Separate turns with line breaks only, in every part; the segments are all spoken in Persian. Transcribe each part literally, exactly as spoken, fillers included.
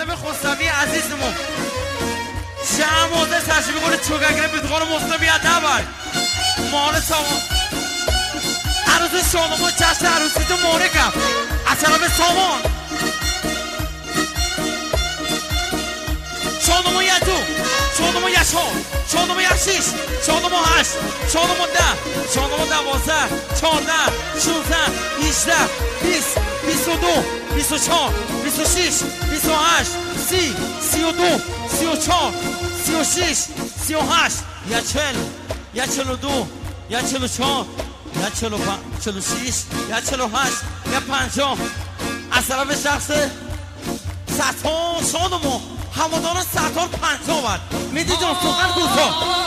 خانم خسروی عزیزمون شهمازه تشریف کنه چوگگره بیدغار مسلم بیاد نبر مال سامان عروس شادمان جشن عروسی تو مورکم از طرف سامان شادمان یک دو شادمان یک چهار شادمان یک شیش شادمان هشت شادمان ده شادمان دوازده چهارده شونزده هیجده بیست بیست و دو بیست و چهار بیست و شش بیست و هشت سی سی و دو سی و چهار سی و شش سی و هشت یک چل یک چل و دو یک چل و چهار یک چل و چل و شش یک چل و هشت یک پنجاه از طرف شخص ستار شادمان همادان ستار پنجاه بر میدی جان سخن کوتاه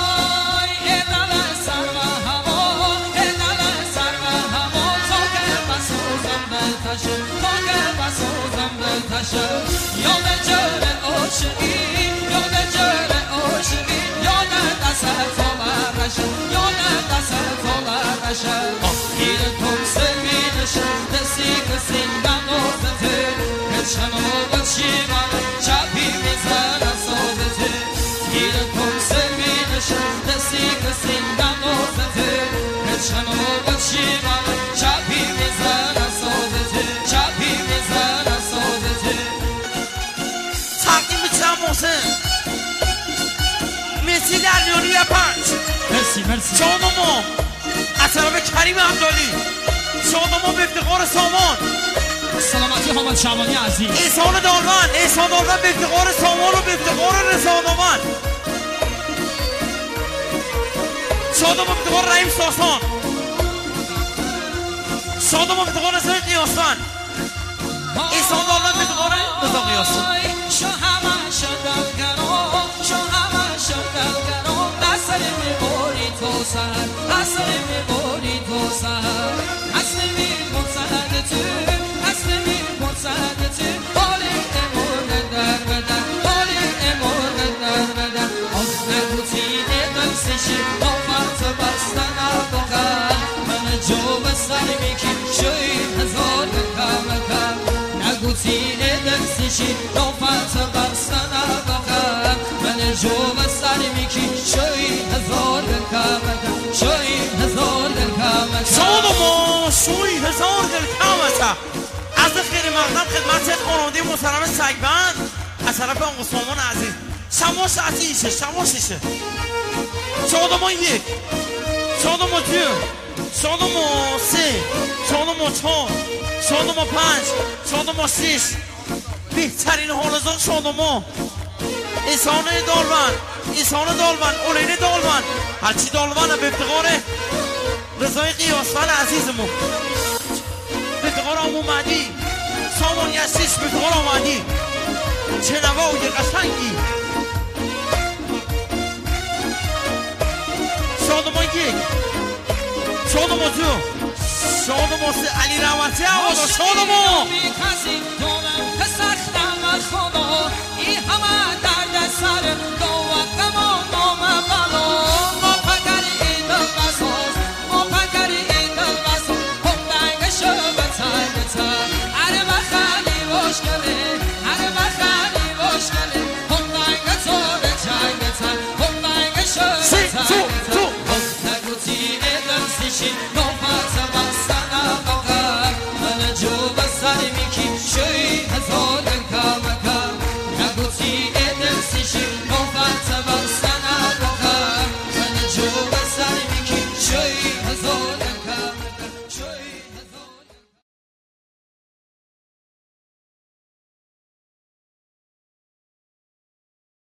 یاد جور عاشقی یاد جور عاشقی یاد دست تو برشم یاد دست تو برشم گیر تو سوینشم دستی کسی بنازده هچنو بچی من چپی میزن سازده گیر تو سوینشم دستی کسی بنازده هچنو بچی من چپی میزن سازده چپی میزن
مرسی دریانی و پنج
مرسی مرسی
شادمان از طرف کریم عبدالی شادمان به افتقار سامان
سلامتی حامد شعبانی عزیز
احسان دالمن احسان دالمن به افتقار سامان و به افتقار رضا شادمان به افتقار رحیم ساسان شادمان به افتقار رضا قیاسفند احسان دالمن به افتقار رضا قیاسفند
شو همه شدم گرام شو همه شدم گرام اصل میباری تو سر اصل میباری تو سر اصل میبون سر تو اصل میبون سر تو حالی امور در بدن حالی امور در بدن از نگوتی نفسشی آفت بستن آبغر من جو بستن میکیم شوی هزار کم کم نگوتی نفسشی آفت بستن آبغر من جو بستن میکیم شوی هزار کم کم شوی هزار کم کم
شادمان شوی هزار کم از خیر مقدم خدمت خانواده محترم سگبند از طرف آقا سامان عزیز شماش عزیزه شماششه شادمان یک شادمان دو شادمان سه شادمان چهار شادمان پنج شادمان شش بهترین حالزان شادمان احسان دالمن احسان دالمن اولین دالمن هرچی دالمن به افتقار رضای قیاسفند عزیزمون به افتقار آمومدی سامان یسیش به افتقار آمدی چه نوای قشنگی شادمان یک شادمان دو شادمان سه علی رحمتی عوضا شادمان
خدا ای همه درد سر دوقم و نام بلا ما پگر این بساز ما پگر این بساز خودنگ شو بتر بتر اره بخلی باش کله اره بخلی باش کله خودنگ تو بچنگ بتر خودنگ شو بتر بتر خودنگو تینه دمسیشی نوفت بستن بقر من جو بستن میکی شوی هزار کم کم نگوتی ادم سیشی نوفت بستن